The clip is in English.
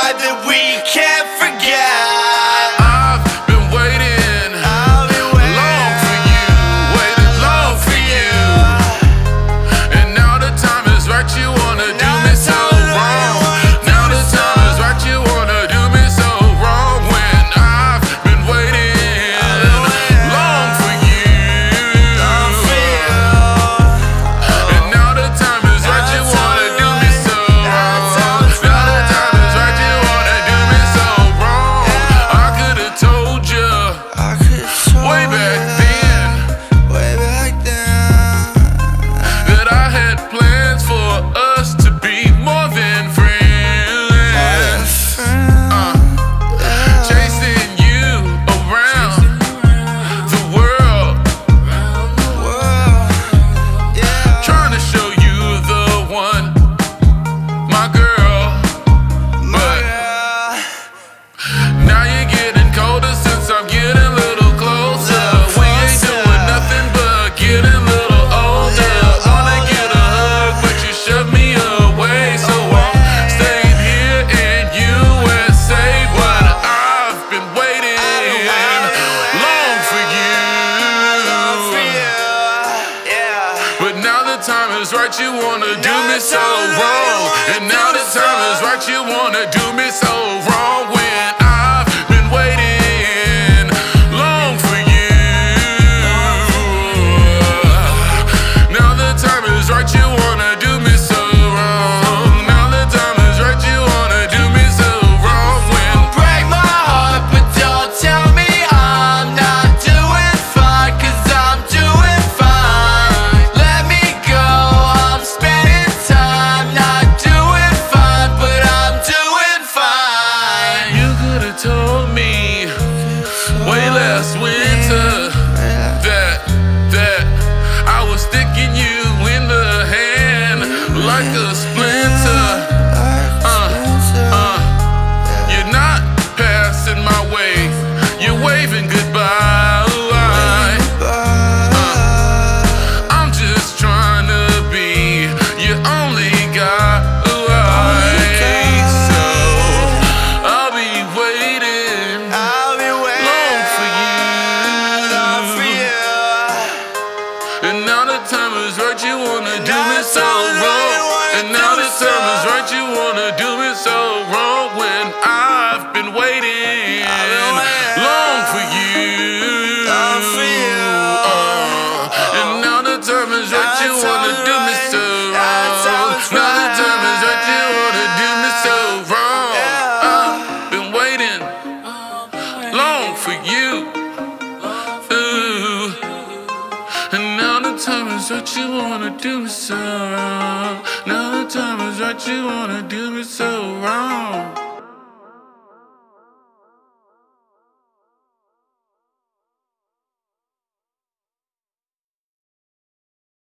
night that we can't forget. I've been waiting long for you, waited long for you. And now the time is right, you wanna do me so wrong. Now the time is right, you wanna do me so wrong. When I've been waiting long for you. And now the time is right, you wanna do me so wrong. Now the time is right, you wanna do me so wrong. I could've told you way back then that I had plans for us to be more than friends. Chasing you around the world, trying to show you the one, my girl. But now you're getting colder since I'm getting a little closer. We ain't doing nothing but getting a little older. Wanna get a hug, but you shove me away. So I'm staying here in USA. But I've been waiting long for you. But now the time is right, you wanna do me so wrong. And now the time is right, you wanna do me so wrong. When I've been waiting long for you. Now the time is right, you wanna do me so wrong. Now the time is right, you wanna do me so wrong. When Break my heart, but don't tell me I'm not doing fine, 'cause I'm doing fine. Let me go, I'm spending time not doing fine, but I'm doing fine. you could've told me way last winter that I was sticking you in the hand like a splinter. You're not passing my way, you're waving goodbye. I'm just trying to be your only guy. So I'll be waiting long for you. And now the time is right, you wanna do me so wrong. And now the time is right, you wanna do me so wrong. When I've been waiting long for you. And now the time is right, you wanna do me so wrong. Now the time is right, you wanna do me so wrong. I've been waiting long for you. Ooh. And now the time is right, you wanna do me so wrong. Now the time is right, you wanna do me so wrong.